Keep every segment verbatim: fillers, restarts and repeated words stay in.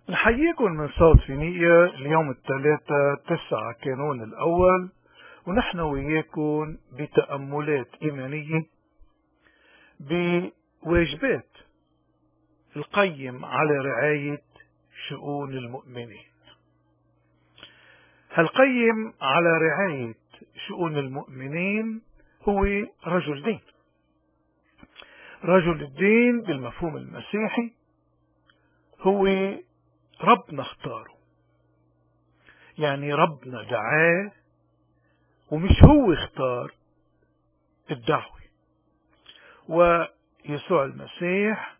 نحييكم من صوت فينيقيا. اليوم الثلاثاء تسعة كانون الأول، ونحن وياكم بتأملات إيمانية بواجبات القيم على رعاية شؤون المؤمنين. هالقيم على رعاية شؤون المؤمنين هو رجل دين. رجل الدين بالمفهوم المسيحي هو ربنا اختاره، يعني ربنا دعاه ومش هو اختار الدعوة. ويسوع المسيح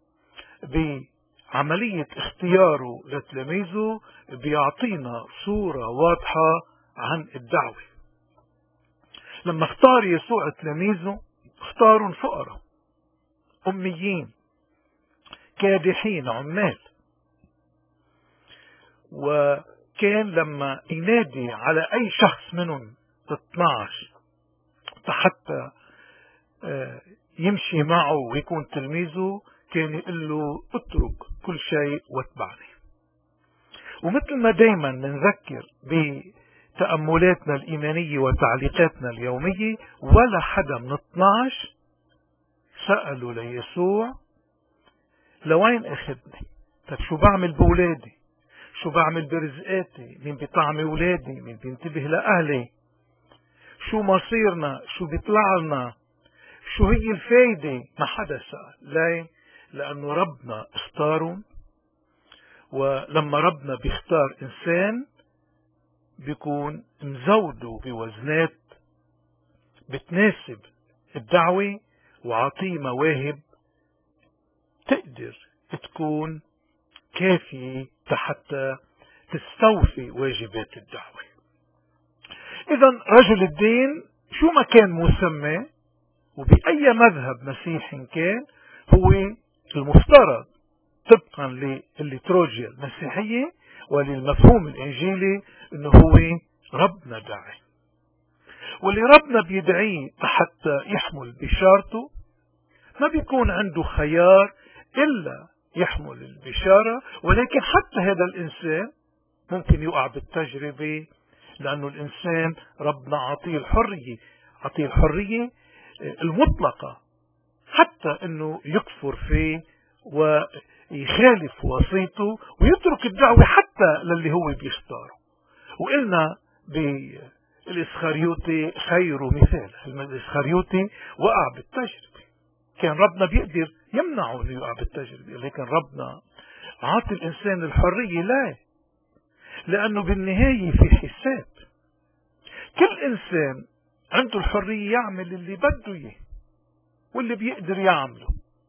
بعملية اختياره لتلاميذه بيعطينا صورة واضحة عن الدعوة. لما اختار يسوع تلاميذه اختاروا فقراء أميين كادحين عمال، وكان لما ينادي على أي شخص منهم اثناشر حتى يمشي معه ويكون تلميذه كان يقول له اترك كل شيء واتبعني. ومثل ما دايما نذكر بتأملاتنا الإيمانية وتعليقاتنا اليومية، ولا حدا من اثناشر سألوا ليسوع لوين اخذني؟ طيب شو بعمل بولادي؟ شو بعمل برزقاتي؟ مين بيطعمي ولادي؟ مين بينتبه لأهلي؟ شو مصيرنا؟ شو بيطلع لنا؟ شو هي الفايدة؟ ما حدا سأل. ليه؟ لأنه ربنا اختارهم، ولما ربنا بيختار إنسان بيكون مزوده بوزنات بتناسب الدعوة، وعطيه مواهب تقدر تكون كافية حتى تستوفي واجبات الدعوة. إذا رجل الدين شو ما كان مسمى وبأي مذهب مسيحي كان، هو المفترض طبقا للليتروجيا المسيحية وللمفهوم الإنجيلي أنه هو ربنا داعي، واللي ربنا بيدعيه حتى يحمل بشارته ما بيكون عنده خيار إلا يحمل البشارة. ولكن حتى هذا الإنسان ممكن يقع بالتجربة، لأنه الإنسان ربنا عطيه الحرية، عطيه الحرية المطلقة حتى أنه يكفر فيه ويخالف وصيته ويترك الدعوة حتى للي هو بيختاره. وقلنا بالإسخريوطي خير مثال. الإسخريوطي وقع بالتجربة، كان ربنا بيقدر يمنعه انه يقع بالتجربة، لكن ربنا عاطي الإنسان الحرية. لا، لأنه بالنهاية في حساب. كل إنسان عنده الحرية يعمل اللي بده إياه واللي بيقدر يعمله.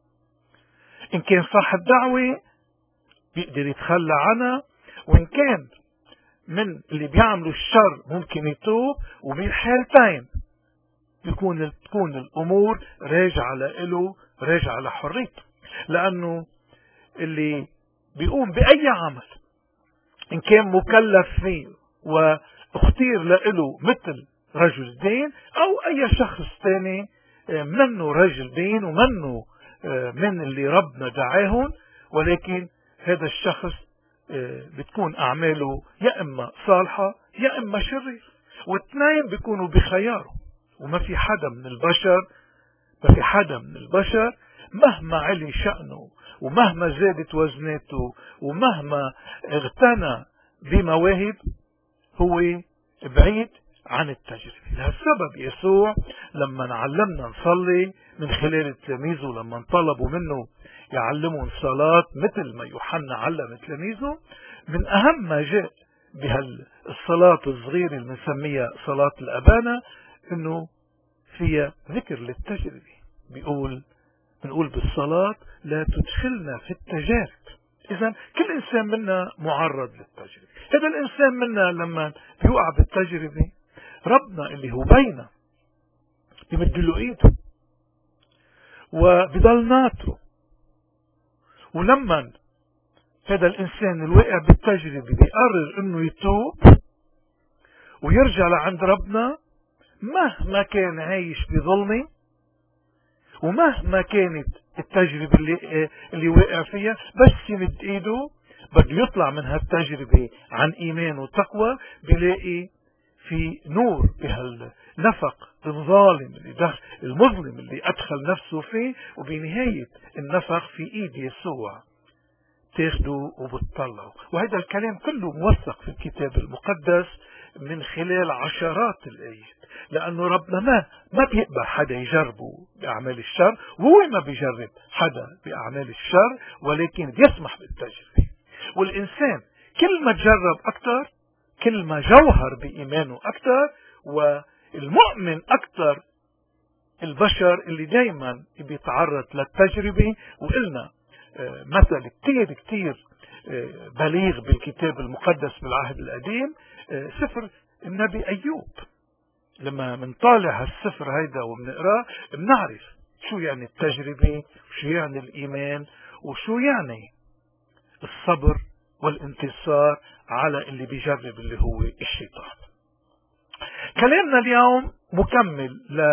إن كان صاحب دعوة بيقدر يتخلى عنها، وإن كان من اللي بيعملوا الشر ممكن يتوب، وبالحالتين بيكون تكون الأمور راجعة له، راجعة لحريته. لأنه اللي بيقوم بأي عمل إن كان مكلف فيه واختير له مثل رجل دين أو أي شخص تاني منه رجل دين ومنه من اللي ربنا دعاهم، ولكن هذا الشخص بتكون أعماله يا إما صالحة يا إما شرير، واثنين بيكونوا بخياره. وما في حدا من البشر ما في حدا من البشر مهما علي شأنه ومهما زادت وزناته ومهما اغتنى بمواهب هو بعيد عن التجربة. لهالسبب يسوع لما علمنا نصلي من خلال التلاميذ، ولما طلبوا منه يعلمهم صلاة مثل ما يوحنا علم تلاميذه، من أهم ما جاء بهالصلاة الصغيرة اللي بنسميها صلاة الأبانة إنه فيها ذكر للتجربة. بيقول بنقول بالصلاة لا تدخلنا في التجارب. إذن كل إنسان منا معرض للتجربة. هذا الإنسان منا لما بيوقع بالتجربة ربنا اللي هو بينا بيمد له إيده وبضل ناطره. ولما هذا الإنسان الواقع بالتجربة بيقرر إنه يتوب ويرجع لعند ربنا، مهما كان عايش بظلمه ومهما كانت التجربة اللي, اللي واقع فيها، بس يمد ايده بده يطلع من هالتجربة عن إيمان وتقوى، بيلاقي في نور بهالنفق الظالم اللي دخل المظلم اللي أدخل نفسه فيه، وبنهاية النفق في إيد يسوع تاخده وبتطلعه. وهذا الكلام كله موثق في الكتاب المقدس من خلال عشرات الآيات، لأنه ربنا ما ما بيقبل حدا يجربه بأعمال الشر، وهو ما بيجرب حدا بأعمال الشر، ولكن بيسمح بالتجربة. والإنسان كل ما تجرب أكثر كل ما جوهر بإيمانه أكثر، والمؤمن أكثر البشر اللي دايما بيتعرض للتجربة. وقلنا مثل كتير كتير بليغ بالكتاب المقدس بالعهد القديم، سفر النبي أيوب. لما منطالع هالسفر هيدا ومنقراه بنعرف شو يعني التجربة، وشو يعني الإيمان، وشو يعني الصبر والانتصار على اللي بيجرب اللي هو الشيطان. كلامنا اليوم مكمل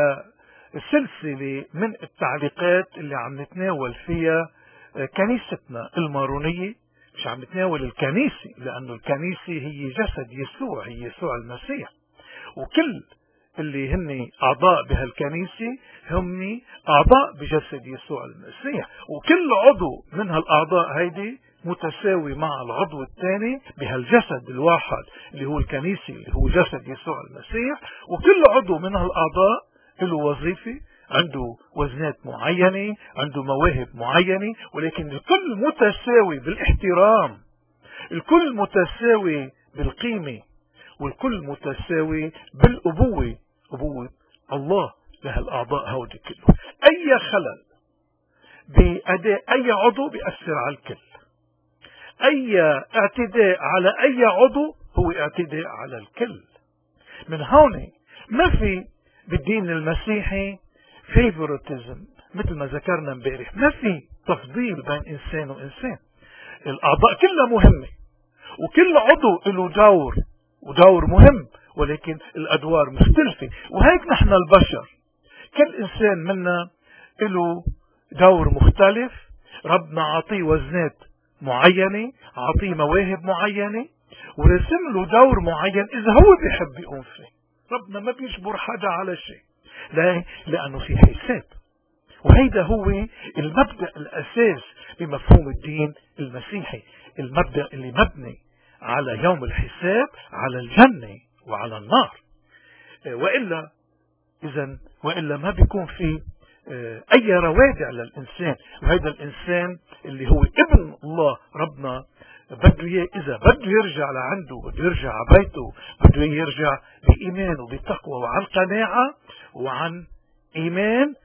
لسلسلة من التعليقات اللي عم نتناول فيها كنيستنا المارونية. مش عم نتناول الكنيسة، لأنه الكنيسة هي جسد يسوع، هي يسوع المسيح، وكل اللي هن أعضاء بهالكنيسة هم أعضاء بجسد يسوع المسيح، وكل عضو من هالأعضاء هيدي متساوي مع العضو الثاني بهالجسد الواحد اللي هو الكنيسة اللي هو جسد يسوع المسيح. وكل عضو من هالأعضاء له وظيفة، عنده وزنات معينة، عنده مواهب معينة، ولكن الكل متساوي بالاحترام، الكل متساوي بالقيمة، والكل متساوي بالأبوة، أبوة الله لهالأعضاء هودي كله. أي خلل بأداء أي عضو بيأثر على الكل، أي اعتداء على أي عضو هو اعتداء على الكل. من هون ما في بالدين المسيحي فيفورتيزم، مثل ما ذكرنا امبارح، ما في تفضيل بين إنسان وإنسان. الأعضاء كلها مهمة، وكل عضو له دور ودور مهم، ولكن الأدوار مختلفة. وهيك نحن البشر كل إنسان منا له دور مختلف. ربنا عطيه وزنات معينة، عطيه مواهب معينة، ورسم له دور معين إذا هو بيحب يقوم فيه. ربنا ما بيجبر حدا على شيء، لا، لأنه في حساب. وهيدا هو المبدأ الأساس بمفهوم الدين المسيحي، المبدأ اللي مبني على يوم الحساب، على الجنة وعلى النار. وإلا إذن وإلا ما بيكون في أي روادع للإنسان. وهذا الإنسان اللي هو ابن الله ربنا بده إياه إذا بده يرجع لعنده، بده يرجع على بيته، بده يرجع بإيمان وبتقوى وعن قناعة وعن إيمان،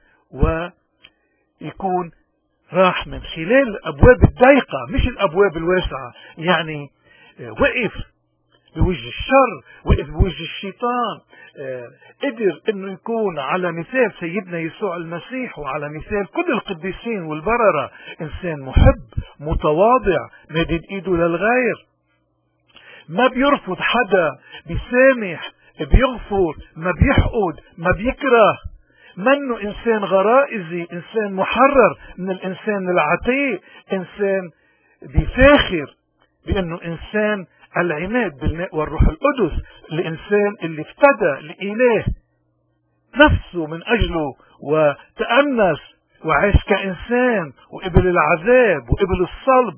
ويكون راح من خلال الأبواب الضيقة مش الأبواب الواسعة. يعني وقف بوجه الشر، وقف بوجه الشيطان، قدر انه يكون على مثال سيدنا يسوع المسيح وعلى مثال كل القديسين والبررة انسان محب متواضع مادد ايده للغير، ما بيرفض حدا، بيسامح، بيغفر، ما بيحقد، ما بيكره، منه انسان غرائزي، انسان محرر من الانسان العتيق، انسان بيفاخر بانه انسان العماد بالماء والروح القدس، الإنسان اللي افتدى الإله نفسه من أجله وتأنس وعاش كإنسان وقبل العذاب وقبل الصلب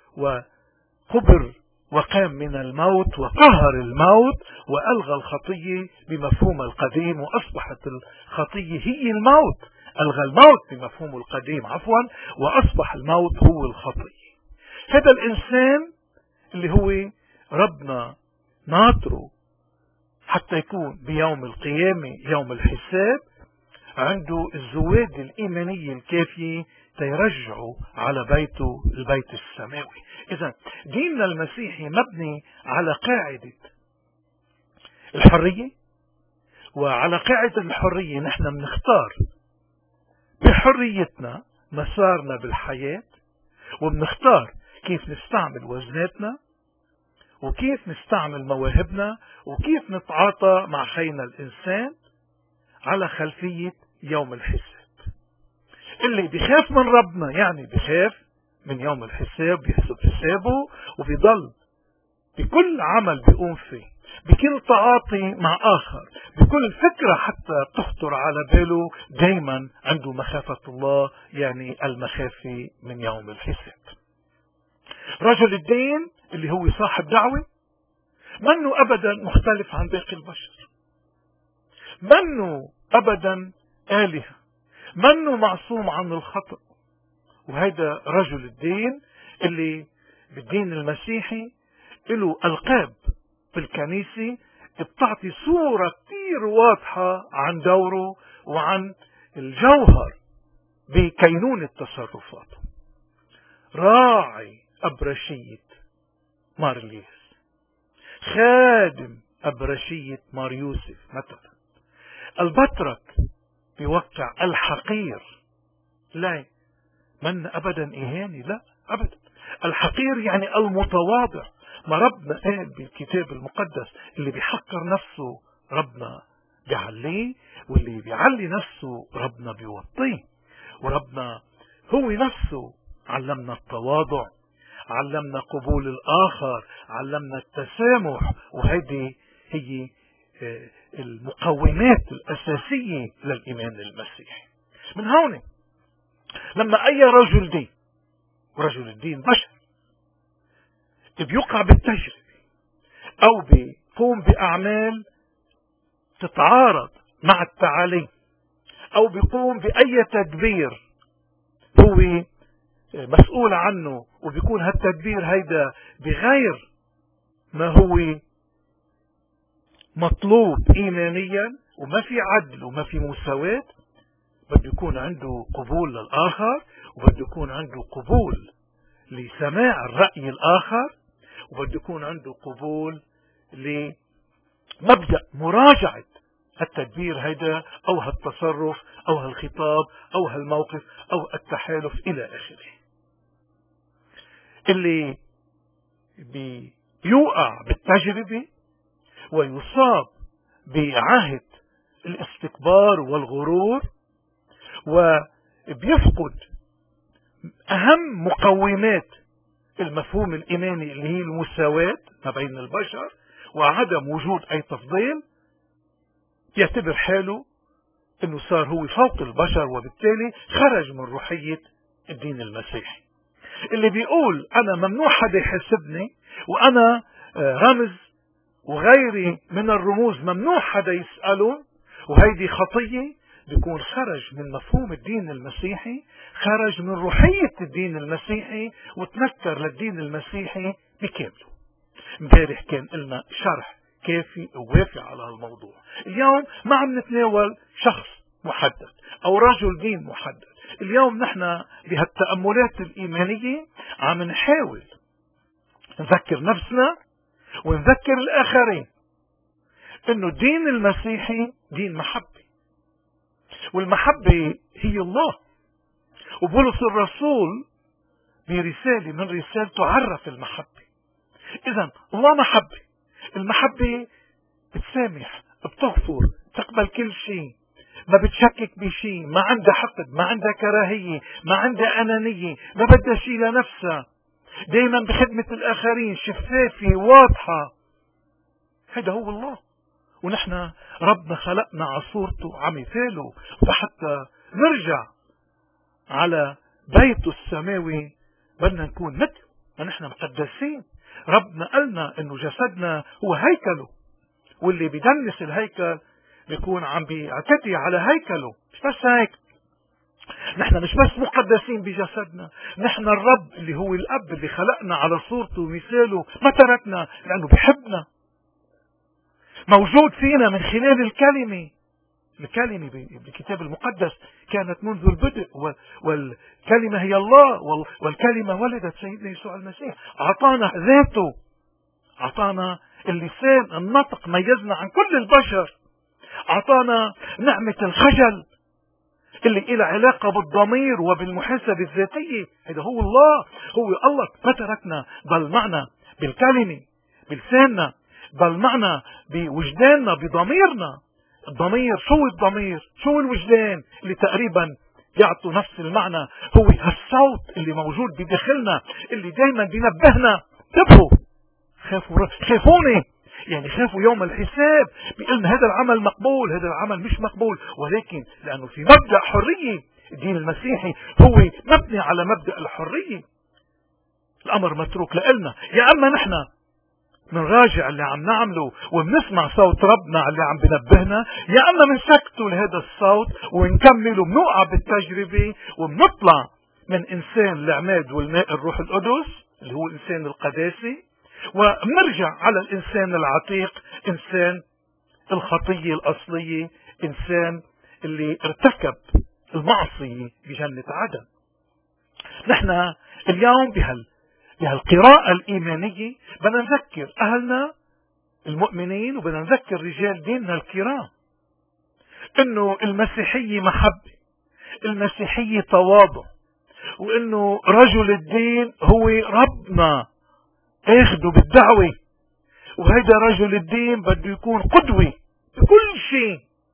وقبر وقام من الموت وقهر الموت وألغى الخطية بمفهوم القديم، وأصبحت الخطية هي الموت. ألغى الموت بمفهوم القديم عفوا، وأصبح الموت هو الخطية. هذا الإنسان اللي هو ربنا ناطره حتى يكون بيوم القيامة يوم الحساب عنده الزواد الإيمانية الكافية تيرجعوا على بيته البيت السماوي. إذا ديننا المسيحي مبني على قاعدة الحرية، وعلى قاعدة الحرية نحن بنختار بحريتنا مسارنا بالحياة، وبنختار كيف نستعمل وزناتنا، وكيف نستعمل مواهبنا، وكيف نتعاطى مع خينا الإنسان على خلفية يوم الحساب. اللي بيخاف من ربنا يعني بيخاف من يوم الحساب، بيحسب حسابه وبيضل بكل عمل بيقوم فيه، بكل تعاطي مع آخر، بكل فكرة حتى تخطر على باله، دايما عنده مخافة الله، يعني المخافة من يوم الحساب. رجل الدين اللي هو صاحب دعوة منه أبدا مختلف عن باقي البشر، منه أبدا آلهة، منه معصوم عن الخطأ. وهذا رجل الدين اللي بالدين المسيحي له ألقاب في الكنيسة بتعطي صورة كتير واضحة عن دوره وعن الجوهر بكينونة تصرفاته. راعي أبرشية مارليس، خادم أبرشية مار يوسف مثلا، البطرك بيوقع الحقير، لا من أبدا إهاني، لا أبدا. الحقير يعني المتواضع. ما ربنا قال بالكتاب المقدس اللي بيحقر نفسه ربنا بيعليه، واللي بيعلي نفسه ربنا بيوطيه. وربنا هو نفسه علمنا التواضع، علمنا قبول الآخر، علمنا التسامح، وهذه هي المقومات الأساسية للإيمان المسيحي. من هون لما أي رجل دين، ورجل الدين بشر، بيوقع بالتجربة أو بيقوم بأعمال تتعارض مع التعاليم، أو بيقوم بأي تدبير هو مسؤول عنه، وبيكون هالتدبير هيدا بغير ما هو مطلوب إيمانيا، وما في عدل وما في مساواة، بده يكون عنده قبول للآخر، وبده يكون عنده قبول لسماع الرأي الآخر، وبده يكون عنده قبول لمبدأ مراجعة التدبير هيدا أو هالتصرف أو هالخطاب أو هالموقف أو التحالف إلى آخره. اللي بيوقع بالتجربة ويصاب بعاهة الاستكبار والغرور، وبيفقد أهم مقومات المفهوم الإيماني اللي هي المساواة ما بين البشر وعدم وجود أي تفضيل، يعتبر حاله أنه صار هو فوق البشر، وبالتالي خرج من روحية الدين المسيحي. اللي بيقول أنا ممنوع حدا يحسبني، وأنا رمز وغيري من الرموز ممنوع حدا يسأله، وهيدي خطية، بيكون خرج من مفهوم الدين المسيحي، خرج من روحية الدين المسيحي، وتنكر للدين المسيحي بكامله. امبارح كان لنا شرح كافي ووافي على هالموضوع. اليوم ما عم نتناول شخص محدد أو رجل دين محدد. اليوم نحن بهالتأملات الإيمانية عم نحاول نذكر نفسنا ونذكر الآخرين إنه الدين المسيحي دين محبة، والمحبة هي الله. وبولس الرسول برسالة من رسالته عرف المحبة. إذن الله محبة. المحبة بتسامح، بتغفر، تقبل كل شيء، ما بتشكك بشيء، ما عندها حقد، ما عندها كراهية، ما عندها أنانية، ما بدها شيء لنفسها، دايما بخدمة الآخرين، شفافة واضحة. هذا هو الله. ونحن ربنا خلقنا على صورته على مثاله، فحتى نرجع على بيته السماوي بدنا نكون مثله، ونحن مقدسين. ربنا قالنا انه جسدنا هو هيكله، واللي بيدنس الهيكل بيكون عم بيعتدي على هيكله. مش بس هيك، نحن مش بس مقدسين بجسدنا، نحن الرب اللي هو الأب اللي خلقنا على صورته ومثاله ما تركنا، لأنه بيحبنا، موجود فينا من خلال الكلمة. الكلمة بالكتاب المقدس كانت منذ البدء، والكلمة هي الله، والكلمة ولدت سيدنا يسوع المسيح. أعطانا ذاته، أعطانا اللسان، النطق، ميزنا عن كل البشر. أعطانا نعمة الخجل اللي إلى علاقة بالضمير وبالمحاسبة الذاتية. هذا هو الله، هو الله. ما تركنا، بل معنا بالكلمة، بلساننا، بل معنا بوجداننا، بضميرنا. الضمير شو الضمير؟ شو الوجدان اللي تقريبا يعطوا نفس المعنى، هو هالصوت اللي موجود بداخلنا اللي دايما بينبهنا انتبهوا، خافوا خافوني، يعني خافوا يوم الحساب، بيقولنا هذا العمل مقبول، هذا العمل مش مقبول، ولكن لأنه في مبدأ حرية. الدين المسيحي هو مبني على مبدأ الحرية. الأمر متروك لنا، يا أما نحن منراجع اللي عم نعمله وبنسمع صوت ربنا اللي عم بنبهنا، يا أما منسكتوا لهذا الصوت ونكمل وبنوقع بالتجربة وبنطلع من إنسان العماد والماء الروح القدس اللي هو إنسان القداسة، ونرجع على الإنسان العتيق، إنسان الخطية الأصلية، إنسان اللي ارتكب المعصية بجنة عدن. نحن اليوم بهال بهالقراءة الإيمانية بدنا نذكر أهلنا المؤمنين وبدنا نذكر رجال ديننا الكرام إنه المسيحية محبة، المسيحية تواضع، وإنه رجل الدين هو ربنا اخده بالدعوة، وهيدا رجل الدين بده يكون قدوة بكل شيء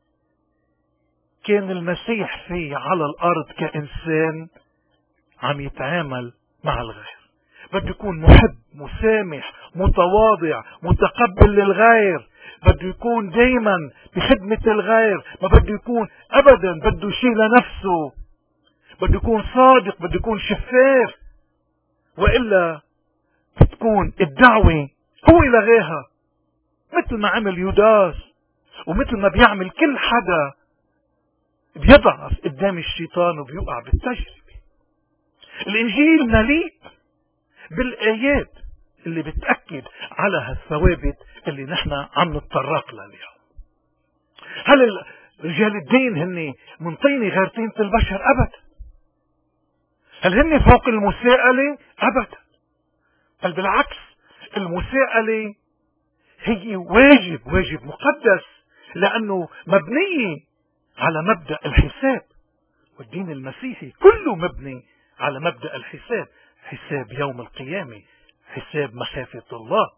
كان المسيح فيه على الأرض كإنسان عم يتعامل مع الغير. بده يكون محب، مسامح، متواضع، متقبل للغير، بده يكون دايما بخدمة الغير، ما بده يكون أبدا بده شيء لنفسه، بده يكون صادق، بده يكون شفاف، وإلا بتكون الدعوة هو لغاها، مثل ما عمل يوداس ومثل ما بيعمل كل حدا بيضعف قدام الشيطان وبيوقع بالتجربة. الإنجيل مليء بالآيات اللي بتأكد على هالثوابت اللي نحن عم نتطرق لها اليوم. هل رجال الدين هن من طينة غير طينة البشر؟ أبدا. هل هن فوق المساءلة؟ أبدا. بل بالعكس، المساءلة هي واجب، واجب مقدس، لأنه مبنية على مبدأ الحساب، والدين المسيحي كله مبني على مبدأ الحساب، حساب يوم القيامة، حساب مخافة الله.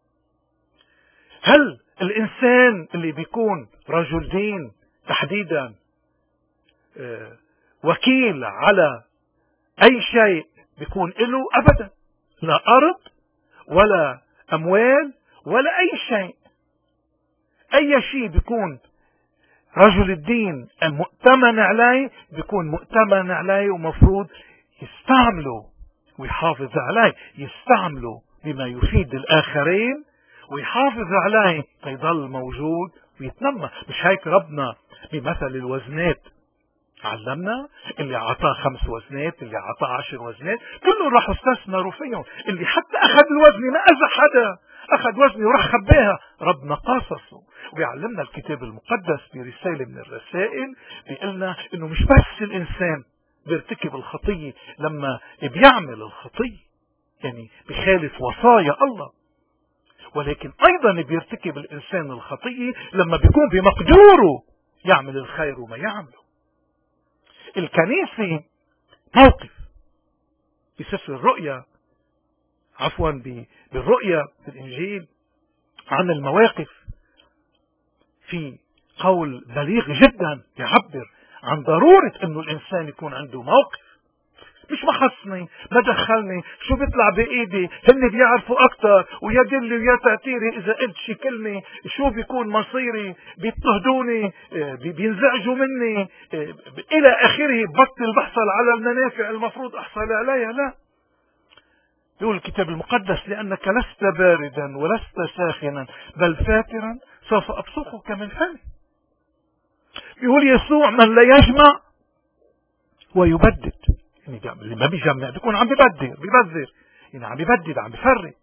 هل الإنسان اللي بيكون رجل دين تحديدا وكيل على أي شيء بيكون له؟ أبدا. لا أرض ولا أموال ولا أي شيء. أي شيء بيكون رجل الدين المؤتمن عليه بيكون مؤتمن عليه ومفروض يستعمله ويحافظ عليه، يستعمله بما يفيد الآخرين ويحافظ عليه فيضل موجود ويتنمى. مش هيك ربنا بمثل الوزنات علمنا؟ اللي عطاه خمس وزنات، اللي عطاه عشر وزنات، كلهم راحوا استثمروا فيهم. اللي حتى أخذ الوزن ما أذى حدا، أخذ وزني وراح خباها، ربنا قاصصه. ويعلمنا الكتاب المقدس برسالة من الرسائل بيقلنا إنه مش بس الإنسان بيرتكب الخطية لما بيعمل الخطية، يعني بخالف وصايا الله، ولكن أيضا بيرتكب الإنسان الخطية لما بيكون بمقدوره يعمل الخير وما يعمله. الكنيسة موقف بسفر الرؤيا، عفوا بالرؤيا في الإنجيل عن المواقف، في قول بليغ جدا يعبر عن ضرورة انه الانسان يكون عنده موقف. مش ما خصني، ما دخلني، شو بيطلع بايدي، هن بيعرفوا اكتر، ويا دلي ويا تأثيري، اذا قلت شي كلمة شو بيكون مصيري، بيضطهدوني، بينزعجوا مني الى اخره، بطل بحصل على المنافع المفروض احصل عليها. لا، يقول الكتاب المقدس لأنك لست باردا ولست ساخنا بل فاترا سوف أبصقك من فمي. يقول يسوع من لا يجمع ويبدد، يعني اللي ما بيجمع بيكون عم بيبدر بيبذر، يعني عم بيبدد عم بيفرد.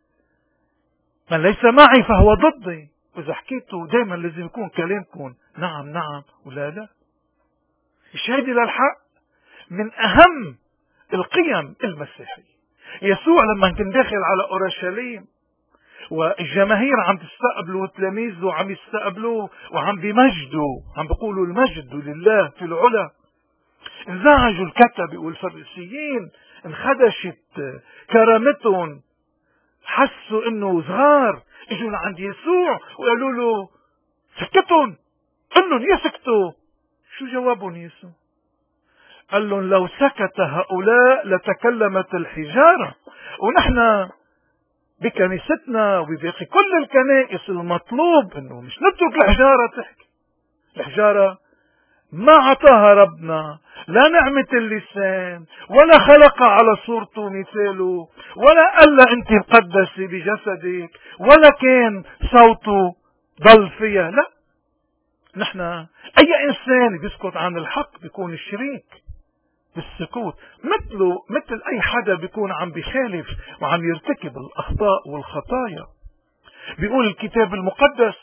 من ليس معي فهو ضدي، وإذا حكيته دائما لازم يكون كلامكم نعم نعم ولا لا. الشهادة للحق من أهم القيم المسيحية. يسوع لما كان داخل على أورشليم والجماهير عم تستقبله وتلاميذه عم يستقبلوه وعم بمجدوا، عم بيقولوا المجد لله في العلا، انزعجوا الكتبة والفريسيين، انخدشت كرامتهم، حسوا انه صغار، اجوا لعند يسوع وقالوا له سكتهم، قل لهم يسكتوا. شو جوابهم يسوع؟ قال لهم لو سكت هؤلاء لتكلمت الحجارة. ونحن بكنيستنا وباقي كل الكنائس المطلوب انه مش نترك الحجارة تحكي. الحجارة ما عطاها ربنا لا نعمة اللسان، ولا خلق على صورته مثاله، ولا قال لها انت مقدسة بجسدك، ولا كان صوته ضل فيها. لا، نحن اي انسان بيسكت عن الحق بيكون الشريك بالسكوت، مثله مثل اي حدا بيكون عم بيخالف وعم يرتكب الاخطاء والخطايا. بيقول الكتاب المقدس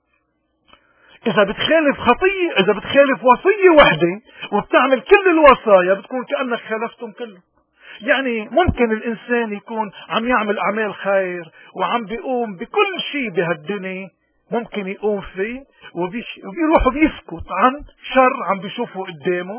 إذا بتخالف خطية، إذا بتخالف وصية وحدة وبتعمل كل الوصايا بتكون كأنك خالفتهم كلهم. يعني ممكن الإنسان يكون عم يعمل أعمال خير وعم بيقوم بكل شيء بهالدنيا ممكن يقوم فيه، وبيروح بيسكت عن شر عم بيشوفه قدامه،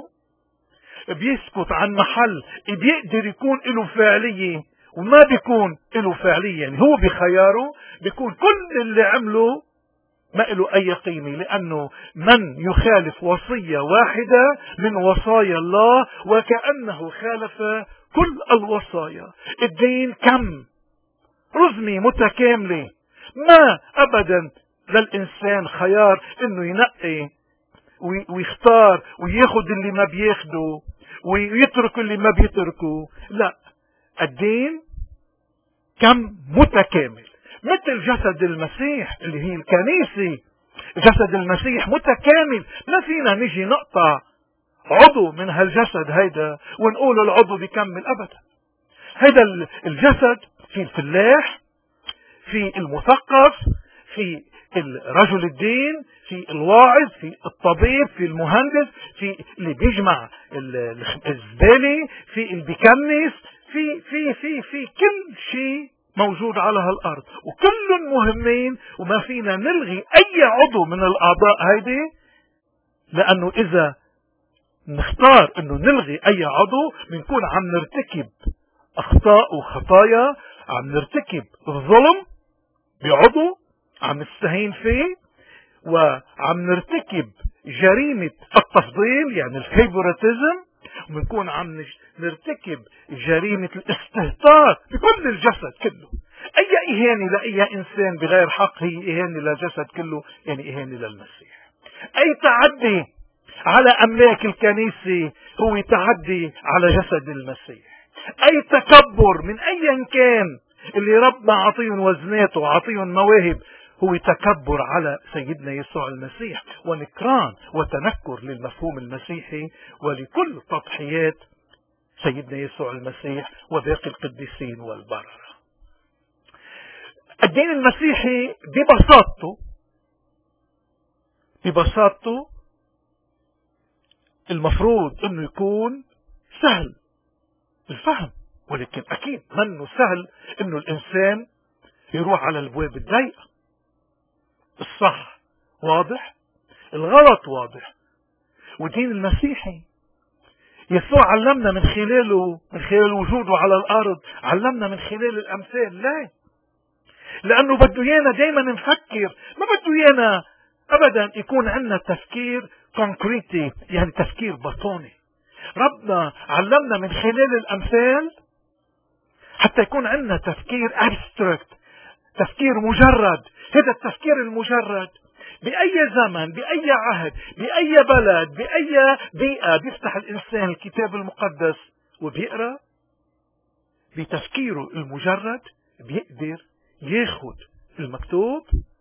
بيسكت عن محل بيقدر يكون له فاعلية وما بيكون له فاعلية. يعني هو بخياره بيكون كل اللي عمله ما له أي قيمة، لأنه من يخالف وصية واحدة من وصايا الله وكأنه خالف كل الوصايا. الدين كم رزمة متكاملة، ما أبدا للإنسان خيار إنه ينقي ويختار وياخد اللي ما بياخده ويترك اللي ما بيتركه. لا، الدين كم متكامل مثل جسد المسيح اللي هي الكنيسة. جسد المسيح متكامل، ما فينا نجي نقطع عضو من هالجسد هيدا ونقول العضو بيكمل أبدا. هيدا الجسد في الفلاح، في المثقف، في الرجل الدين، في الواعظ، في الطبيب، في المهندس، في اللي بيجمع الزبالة، في اللي بيكنس، في في في في كل شيء موجود على هالأرض، وكلهم مهمين وما فينا نلغي أي عضو من الأعضاء هيدي، لأنه إذا نختار أنه نلغي أي عضو بنكون عم نرتكب أخطاء وخطايا، عم نرتكب الظلم بعضو عم نستهين فيه، وعم نرتكب جريمة التفضيل يعني الفيفوريتيزم، وبنكون عم نرتكب جريمة الاستهتار بكل الجسد كله. أي إهانة لأي إنسان بغير حق هي إهانة للجسد كله، يعني إهانة للمسيح. أي تعدي على أملاك الكنيسة هو تعدي على جسد المسيح. أي تكبر من أي كان اللي ربنا عطيهم وزناته وعطيهم مواهب هو تكبر على سيدنا يسوع المسيح، ونكران وتنكر للمفهوم المسيحي ولكل تضحيات سيدنا يسوع المسيح وباقي القديسين والبررة. الدين المسيحي ببساطته ببساطته المفروض انه يكون سهل الفهم، ولكن اكيد منه سهل انه الانسان يروح على الابواب الضيقة. الصح واضح، الغلط واضح. والدين المسيحي يسوع علمنا من خلاله، من خلال وجوده على الارض، علمنا من خلال الامثال. ليه؟ لانه بده ايانا دايما نفكر، ما بده ايانا ابدا يكون عندنا تفكير كونكريتي يعني تفكير بطوني. ربنا علمنا من خلال الامثال حتى يكون عندنا تفكير ابستراكت، تفكير مجرد. هذا التفكير المجرد بأي زمن، بأي عهد، بأي بلد، بأي بيئة بيفتح الإنسان الكتاب المقدس وبيقرأ، بتفكيره المجرد بيقدر ياخد المكتوب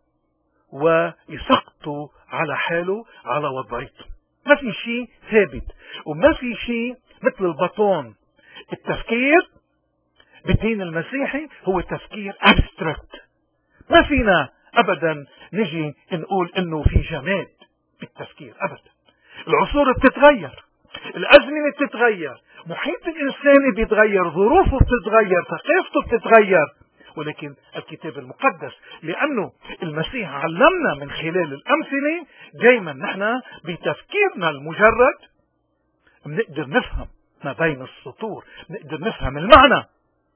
ويسقطه على حاله على وضعيته. ما في شيء ثابت وما في شيء مثل البطون. التفكير بالدين المسيحي هو تفكير ابستراكت. ما فينا ابدا نجي نقول انه في جماد بالتفكير ابدا. العصور بتتغير، الازمنه بتتغير، محيط الانساني بيتغير، ظروفه بتتغير، ثقافته بتتغير، ولكن الكتاب المقدس لانه المسيح علمنا من خلال الامثله دائما نحن بتفكيرنا المجرد بنقدر نفهم ما بين السطور، بنقدر نفهم المعنى،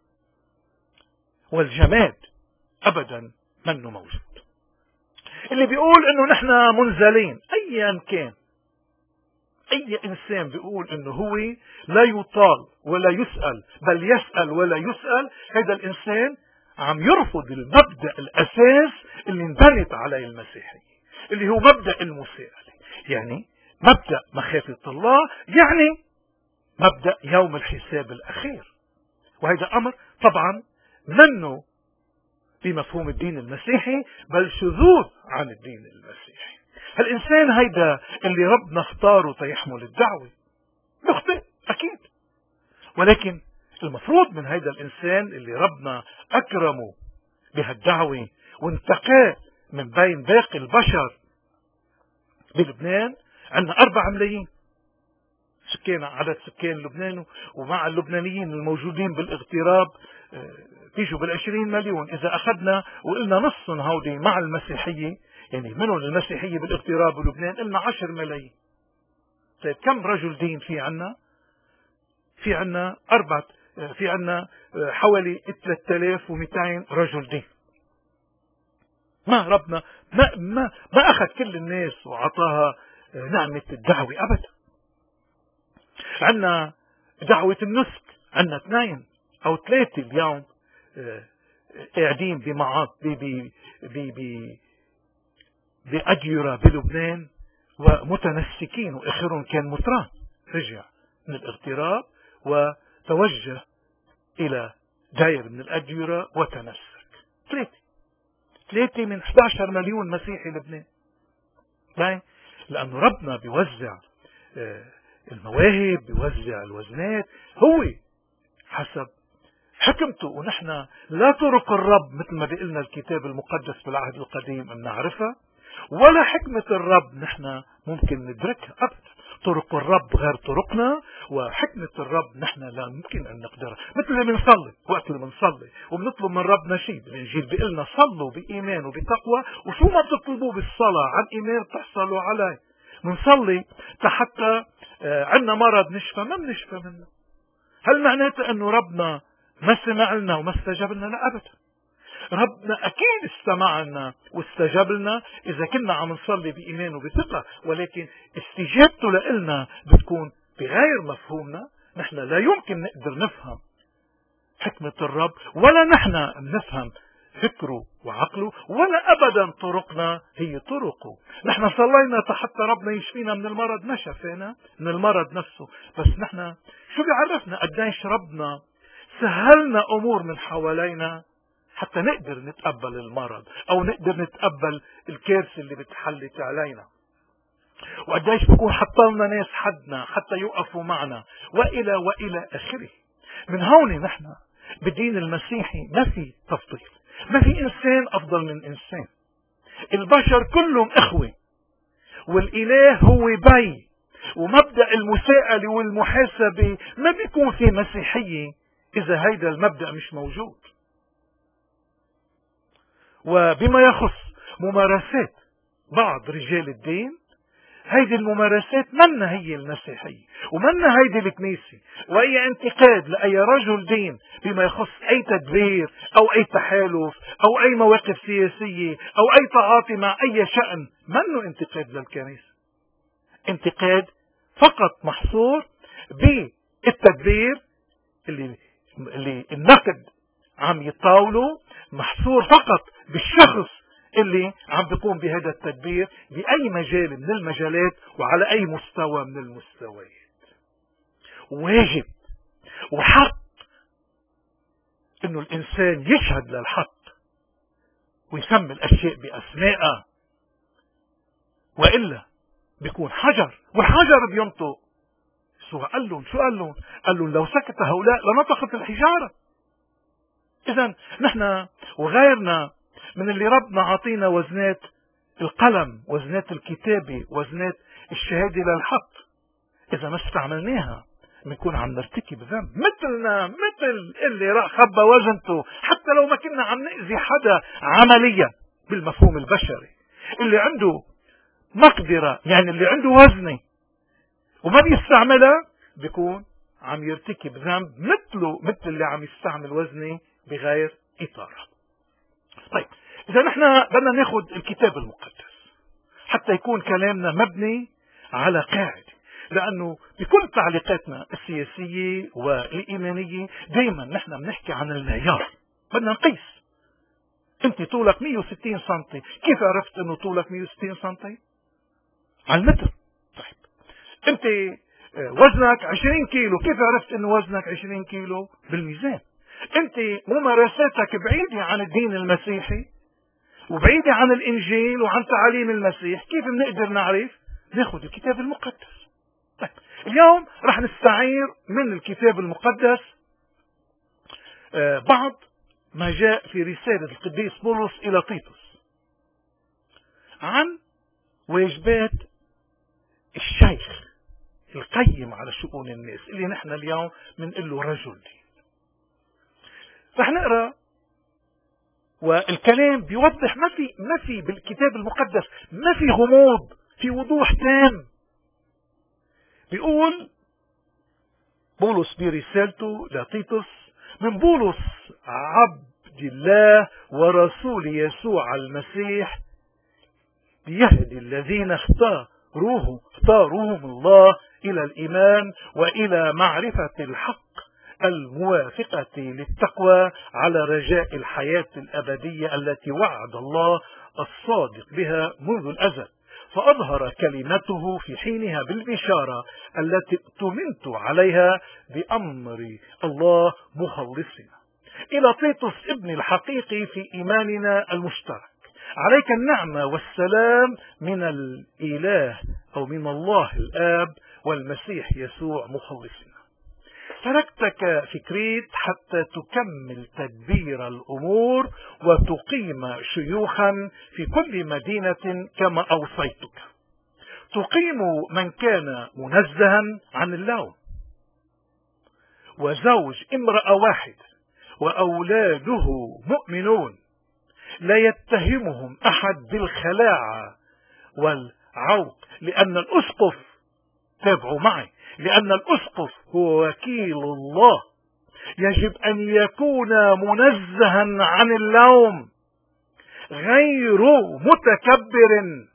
والجماد ابدا منه موجود. اللي بيقول انه نحن منزلين ايا كان أي إنسان بيقول إنه هو لا يطال ولا يسأل بل يسأل ولا يسأل، هذا الإنسان عم يرفض المبدأ الأساس اللي انبنت عليه المسيحية، اللي هو مبدأ المساءلة. يعني مبدأ مخافة الله، يعني مبدأ يوم الحساب الأخير. وهذا أمر طبعا منه بمفهوم الدين المسيحي، بل شذوذ عن الدين المسيحي. الإنسان هيدا اللي ربنا اختاره تيحمل الدعوة يخطئ أكيد، ولكن المفروض من هيدا الإنسان اللي ربنا أكرمه بهالدعوة وانتقاه من بين باقي البشر. بلبنان عندنا أربعة ملايين سكان، عدد سكان لبنان، ومع اللبنانيين الموجودين بالاغتراب بيجوا بالعشرين مليون. إذا أخذنا وقلنا نصن هودي مع المسيحية، يعني منهم المسيحية بالاغتراب بلبنان، قلنا عشر ملايين. طيب كم رجل دين في عنا؟ في عنا أربعة، في عنا حوالي ثلاثة آلاف ومئتين رجل دين. ما ربنا ما, ما, ما أخذ كل الناس وعطاها نعمة الدعوة أبدا. عنا دعوة النسك، عنا اثنين أو ثلاثة اليوم قاعدين بمعاط بأجيرة بلبنان ومتنسكين، وآخرهم كان مطران رجع من الاغتراب وتوجه إلى داير من الأجيرة وتنسك. ثلاثة ثلاثة من أحد عشر مليون مسيحي لبنان. لأنه ربنا بيوزع المواهب، بيوزع الوزنات، هو حسب حكمته. ونحن لا طرق الرب مثل ما بيقلنا الكتاب المقدس في العهد القديم أن نعرفها، ولا حكمة الرب نحن ممكن ندركها أبدا. طرق الرب غير طرقنا، وحكمة الرب نحن لا يمكن أن نقدرها. مثل اللي بنصلي، وقت اللي بنصلي وبنطلب من ربنا شيء، الإنجيل بيقلنا صلوا بإيمان وبتقوى، وشو ما بتطلبوا بالصلاة عن إيمان تحصلوا عليه. بنصلي حتى عندنا مرض نشفى، ما بنشفى منه. هل معناته أنه ربنا ما سمع لنا وما استجاب لنا؟ لا أبدا. ربنا أكيد استمع لنا واستجاب لنا إذا كنا عم نصلي بإيمان وبثقة، ولكن استجابته لنا بتكون بغير مفهومنا. نحن لا يمكن نقدر نفهم حكمة الرب، ولا نحن نفهم فكره وعقله، ولا أبدا طرقنا هي طرقه. نحن صلينا حتى ربنا يشفينا من المرض، ما شفينا من المرض نفسه. بس نحن شو بيعرفنا قديش ربنا سهلنا أمور من حوالينا حتى نقدر نتقبل المرض أو نقدر نتقبل الكارثة اللي بتحلت علينا، وقديش بكون حطلنا ناس حدنا حتى يوقفوا معنا، وإلى وإلى آخره. من هون نحن بالدين المسيحي ما في تفضيل، ما في إنسان أفضل من إنسان. البشر كلهم إخوة، والإله هو بي، ومبدأ المساءلة والمحاسبة ما بيكون في مسيحية إذا هيدا المبدأ مش موجود. وبما يخص ممارسات بعض رجال الدين، هيدي الممارسات منا هي المسيحية ومنا هيدي الكنيسة. وأي انتقاد لأي رجل دين بما يخص أي تدبير أو أي تحالف أو أي مواقف سياسية أو أي تعاطي مع أي شأن منه انتقاد للكنيسة. انتقاد فقط محصور بالتدبير اللي, اللي النقد عم يطاوله، محصور فقط بالشخص اللي عم بيقوم بهذا التدبير بأي مجال من المجالات وعلى أي مستوى من المستويات. واجب وحق إنه الإنسان يشهد للحق ويسمي الأشياء بأسمائها، وإلا بيكون حجر، والحجر بينطق. شو قال لهم؟ شو قال لهم؟ قال لهم لو سكت هؤلاء لنطقت الحجارة. إذن نحن وغيرنا من اللي ربنا عطينا وزنات القلم، وزنات الكتابة، وزنات الشهادة للحق، إذا ما استعملناها بنكون عم نرتكب ذنب. مثلنا مثل اللي راح خبى وزنته، حتى لو ما كنا عم نأذي حدا عمليا بالمفهوم البشري. اللي عنده مقدرة، يعني اللي عنده وزنة وما بيستعملها، بيكون عم يرتكب ذنب مثله مثل اللي عم يستعمل وزنه بغير إطار. طيب إذا نحن بدنا ناخد الكتاب المقدس حتى يكون كلامنا مبني على قاعدة. لأنه بكل تعليقاتنا السياسية والإيمانية دايما نحن بنحكي عن المعيار، بدنا نقيس. أنت طولك مئة وستين سنتي، كيف عرفت أنه طولك مئة وستين سنتي؟ على المتر. طيب أنت وزنك عشرين كيلو، كيف عرفت أنه وزنك عشرين كيلو؟ بالميزان. أنت ممارساتك بعيدة عن الدين المسيحي وبعيدة عن الإنجيل وعن تعاليم المسيح، كيف بنقدر نعرف؟ ناخذ الكتاب المقدس. طيب اليوم رح نستعير من الكتاب المقدس بعض ما جاء في رسالة القديس بولس إلى تيتوس عن واجبات الشيخ القيم على شؤون الناس اللي نحن اليوم بنقول له رجل دين. رح نقرأ والكلام بيوضح، ما في ما في بالكتاب المقدس ما في غموض، في وضوح تام. بيقول بولس برسالته لتيتوس: من بولس عبد الله ورسول يسوع المسيح، ليهدي الذين اختاروه اختاروهم الله إلى الإيمان وإلى معرفة الحق الموافقة للتقوى، على رجاء الحياة الأبدية التي وعد الله الصادق بها منذ الأزل، فأظهر كلمته في حينها بالبشارة التي اؤتمنت عليها بأمر الله مخلصنا. إلى تيتوس ابن الحقيقي في إيماننا المشترك، عليك النعمة والسلام من الإله أو من الله الآب والمسيح يسوع مخلصنا. تركتك في كريت حتى تكمل تدبير الأمور وتقيم شيوخا في كل مدينة كما أوصيتك، تقيم من كان منزها عن اللوم وزوج امرأة واحدة وأولاده مؤمنون، لا يتهمهم أحد بالخلاعة والعوق، لأن الأسقف، تابعوا معي، لأن الأسقف هو وكيل الله، يجب أن يكون منزها عن اللوم، غير متكبر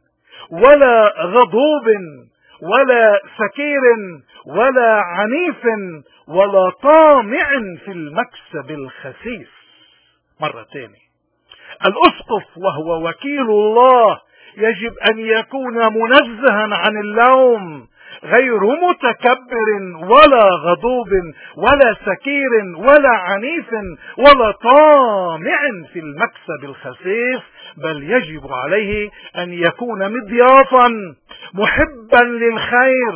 ولا غضوب ولا سكير ولا عنيف ولا طامع في المكسب الخسيس. مرة تانية، الأسقف وهو وكيل الله يجب أن يكون منزها عن اللوم، غير متكبر ولا غضوب ولا سكير ولا عنيف ولا طامع في المكسب الخسيس، بل يجب عليه أن يكون مضيافا محبا للخير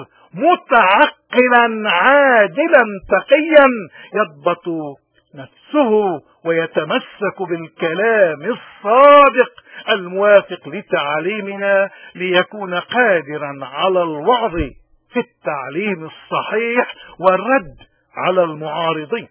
متعقلا عادلا تقيا، يضبط نفسه ويتمسك بالكلام الصادق الموافق لتعاليمنا، ليكون قادرا على الوعظ في التعليم الصحيح والرد على المعارضين.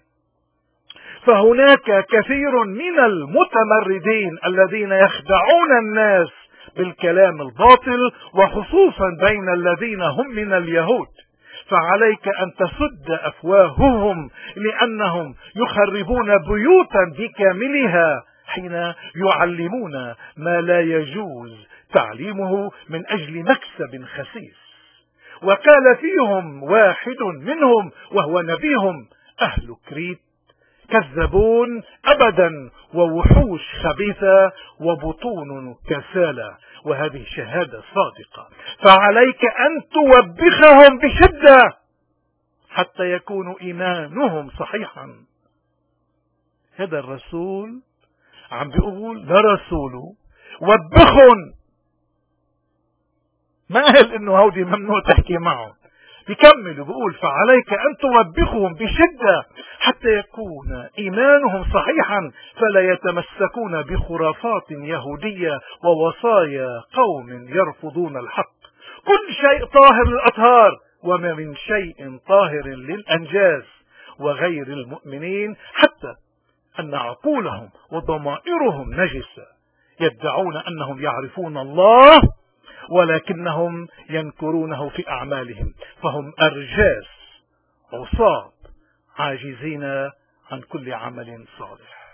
فهناك كثير من المتمردين الذين يخدعون الناس بالكلام الباطل، وخصوصا بين الذين هم من اليهود، فعليك أن تسد أفواههم، لأنهم يخربون بيوتا بكاملها حين يعلمون ما لا يجوز تعليمه من أجل مكسب خسيس. وقال فيهم واحد منهم وهو نبيهم: أهل كريت كذبون أبدا ووحوش خبيثة وبطون كسالى. وهذه شهادة صادقة، فعليك أن توبخهم بشدة حتى يكونوا إيمانهم صحيحا. هذا الرسول عم بيقول لرسوله: وبخهم. ما قال انه هودي ممنوع تحكي معهم. بيكمل بيقول: فعليك ان توبخهم بشدة حتى يكون ايمانهم صحيحا، فلا يتمسكون بخرافات يهودية ووصايا قوم يرفضون الحق. كل شيء طاهر للاطهار، وما من شيء طاهر للانجاس وغير المؤمنين، حتى ان عقولهم وضمائرهم نجسة. يدعون انهم يعرفون الله ولكنهم ينكرونه في أعمالهم، فهم أرجاس عصاة عاجزين عن كل عمل صالح.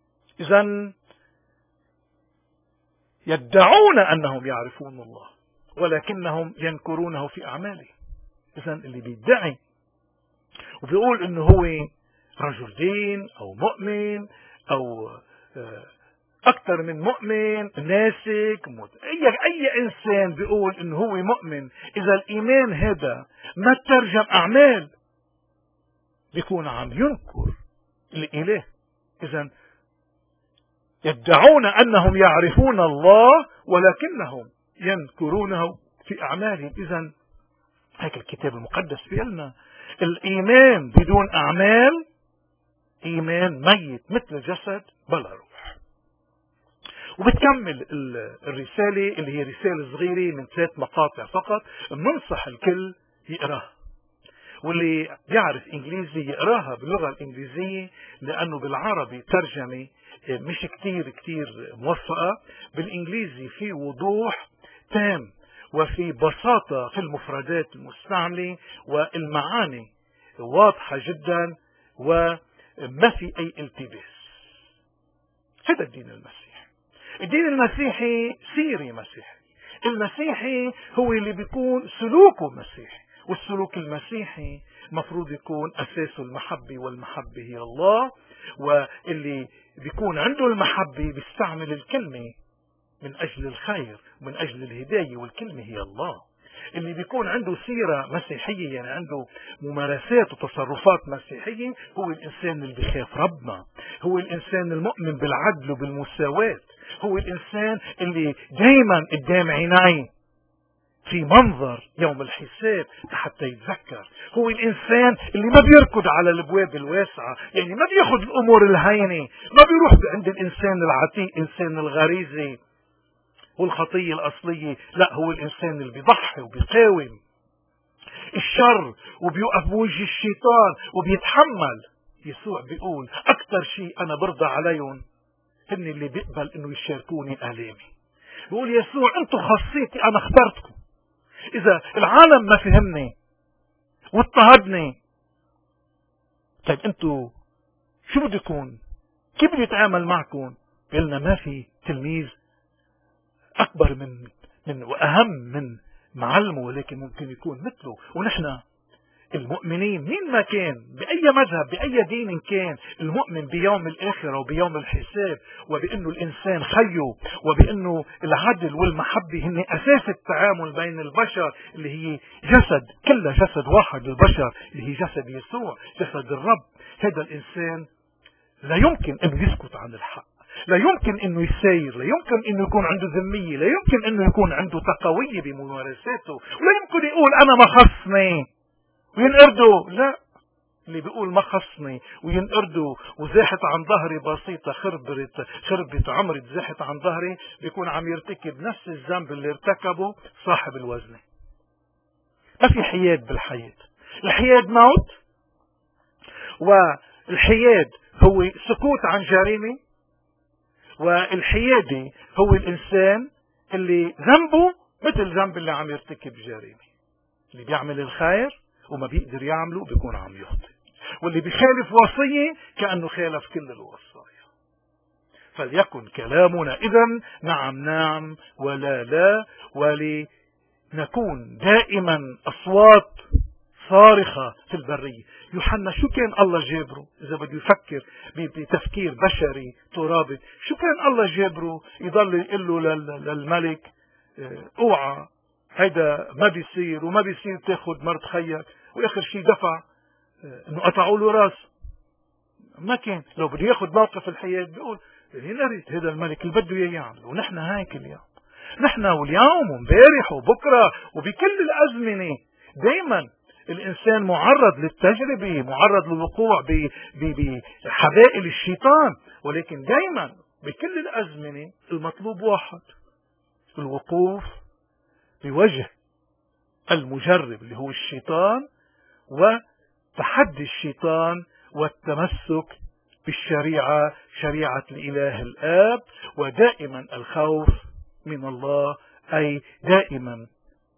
إذن يدعون أنهم يعرفون الله ولكنهم ينكرونه في أعمالهم. إذن اللي بيدعي وبيقول إنه هو رجل دين أو مؤمن أو أكثر من مؤمن ناسك، أي أي إنسان بيقول إنه هو مؤمن، إذا الإيمان هذا ما ترجم أعمال بيكون عم ينكر الإله. إذن يدعون أنهم يعرفون الله ولكنهم ينكرونه في أعمالهم. إذن هيك الكتاب المقدس بيقولنا الإيمان بدون أعمال إيمان ميت مثل الجسد بلا روح. وبتكمل الرسالة اللي هي رسالة صغيرة من ثلاث مقاطع فقط، بننصح الكل يقراها، واللي يعرف إنجليزي يقراها باللغة الإنجليزية، لأنه بالعربي ترجمة مش كتير كتير موفقة. بالإنجليزي في وضوح تام وفي بساطة في المفردات المستعملة، والمعاني واضحة جدا وما في أي التباس. هذا الدين المسيحي. الدين المسيحي سيري مسيحي. المسيحي هو اللي بيكون سلوكه مسيحي، والسلوك المسيحي مفروض يكون أساسه المحبة، والمحبة هي الله. واللي بيكون عنده المحبة بيستعمل الكلمة من أجل الخير ومن أجل الهداية، والكلمة هي الله. اللي بيكون عنده سيرة مسيحية، يعني عنده ممارسات وتصرفات مسيحية، هو الإنسان اللي بيخاف ربنا، هو الإنسان المؤمن بالعدل وبالمساواة، هو الإنسان اللي دايما قدام عينيه في منظر يوم الحساب حتى يتذكر، هو الإنسان اللي ما بيركض على الابواب الواسعة، يعني ما بياخد الأمور الهينة، ما بيروح عند الإنسان العتيق، إنسان الغريزي والخطية الأصلية. لا، هو الإنسان اللي بيضحي وبيقاوم الشر وبيوقف بوجه الشيطان وبيتحمل. يسوع بيقول أكثر شيء أنا برضى عليهم هن اللي بيقبل إنه يشاركوني آلامي. بيقول يسوع أنتم خاصيتي، أنا اخترتكم. إذا العالم ما فهمني واضطهدني، طيب أنتم شو بده يكون؟ كيف بده يتعامل معكم؟ قلنا ما في تلميذ أكبر من من وأهم من معلمه، ولكن ممكن يكون مثله. ونحن المؤمنين مين ما كان بأي مذهب بأي دين كان، المؤمن بيوم الآخرة وبيوم الحساب، وبأنه الإنسان خيه، وبأنه العدل والمحبة هن أساس التعامل بين البشر، اللي هي جسد، كلها جسد واحد للبشر، اللي هي جسد يسوع، جسد الرب. هذا الإنسان لا يمكن أن يسكت عن الحق، لا يمكن انه يسير، لا يمكن انه يكون عنده ذمية، لا يمكن انه يكون عنده تقوية بممارساته، ولا يمكن يقول انا ما خصني وينقرده. لا، اللي بيقول ما خصني وينقرده وزاحت عن ظهري بسيطة، خربت خربت عمري زاحت عن ظهري، بيكون عم يرتكب نفس الذنب اللي ارتكبه صاحب الوزنة. ما في حياد بالحياة. الحياد موت، والحياد هو سكوت عن جريمة، والحيادي هو الإنسان اللي ذنبه مثل ذنب اللي عم يرتكب جريمة. اللي بيعمل الخير وما بيقدر يعمله بيكون عم يخطئ، واللي بيخالف وصية كأنه خالف كل الوصايا. فليكن كلامنا إذن نعم نعم ولا لا، ولنكون دائما أصوات صارخة في البرية. يوحنا شو كان الله جابره؟ إذا بده يفكر بتفكير بشري ترابي، شو كان الله جابره يضل يقول له للملك اوعى هيدا ما بيصير وما بيصير تاخد مرت خيك، واخر شيء دفع انه قطعوا له راس. ما كان لو بده ياخد موقف الحياة بيقول يا ريت هذا الملك اللي بده اياه يعمل. ونحن هيك اليوم، نحن واليوم ومبارح وبكره وبكل الازمنه دائما الإنسان معرض للتجربة، معرض للوقوع بحبائل الشيطان، ولكن دائما بكل الأزمنة المطلوب واحد: الوقوف بوجه المجرب اللي هو الشيطان، وتحدي الشيطان، والتمسك بالشريعة، شريعة الإله الآب، ودائما الخوف من الله، أي دائما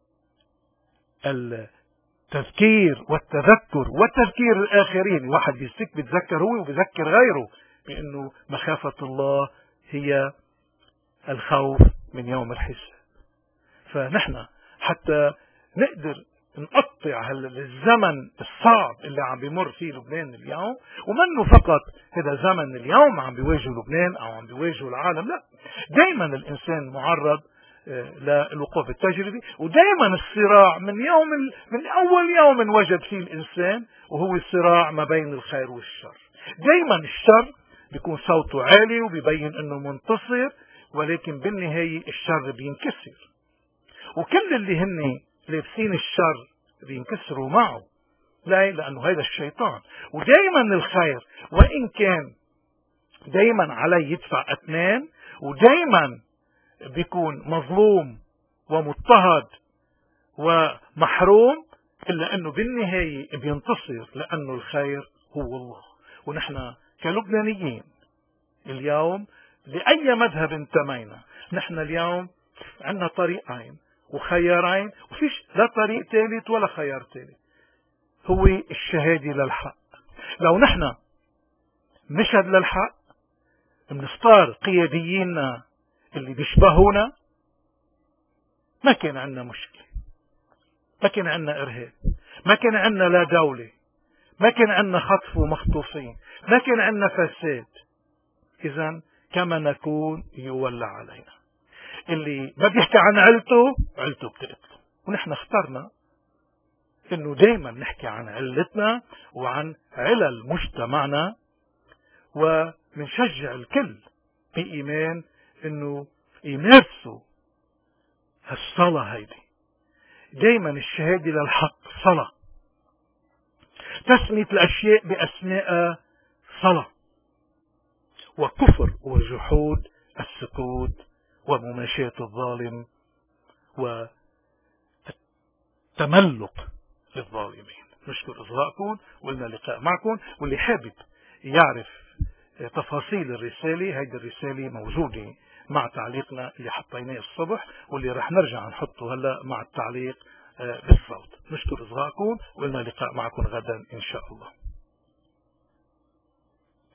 التذكير والتذكر وتذكير الآخرين. واحد بيستك بيتذكر هو وبيذكر غيره بأنه مخافة الله هي الخوف من يوم الحساب. فنحن حتى نقدر نقطع الزمن الصعب اللي عم بيمر فيه لبنان اليوم. ومنه فقط هذا زمن اليوم عم بيواجهه لبنان او عم بيواجهه العالم، لا، دائما الانسان معرض للوقوع بالتجربة، ودائما الصراع من يوم من اول يوم وجد فيه الانسان، وهو الصراع ما بين الخير والشر. دائما الشر بيكون صوته عالي وبيبين انه منتصر، ولكن بالنهاية الشر بينكسر، وكل اللي هن لابسين الشر بينكسروا معه. لا، لانه هذا الشيطان. ودائما الخير وان كان دائما عليه يدفع اثمان، ودائما بيكون مظلوم ومضطهد ومحروم، إلا أنه بالنهاية بينتصر، لأنه الخير هو الله. ونحن كلبنانيين اليوم لأي مذهب انتمينا، نحن اليوم عندنا طريقين وخيارين، وفيش لا طريق ثالث ولا خيار ثالث، هو الشهادة للحق. لو نحن نشهد للحق بنختار قيادييننا اللي بيشبهونا، ما كان عندنا مشكلة، ما كان عندنا إرهاب، ما كان عندنا لا دولة، ما كان عندنا خطف ومخطوفين، ما كان عندنا فساد. إذن كما نكون يولى علينا. اللي ما بيحكي عن عيلته عيلته بتقتله. ونحن اخترنا انه دايما نحكي عن عيلتنا وعن علل مجتمعنا، ومنشجع الكل بإيمان انه يمارسوا هالصلاة هيدي. دايما الشهادة للحق صلاة، تسمية الأشياء بأسماء صلاة، وكفر وجحود السكوت ومماشاة الظالم وتملق للظالمين. نشكر إصغائكم، ولنا لقاء معكم. واللي حابب يعرف تفاصيل الرسالة، هيدي الرسالة موجودة مع تعليقنا اللي حطيناه الصبح، واللي رح نرجع نحطه هلا مع التعليق بالصوت. نشكر إصغائكم، ولنا لقاء معكم غدا إن شاء الله.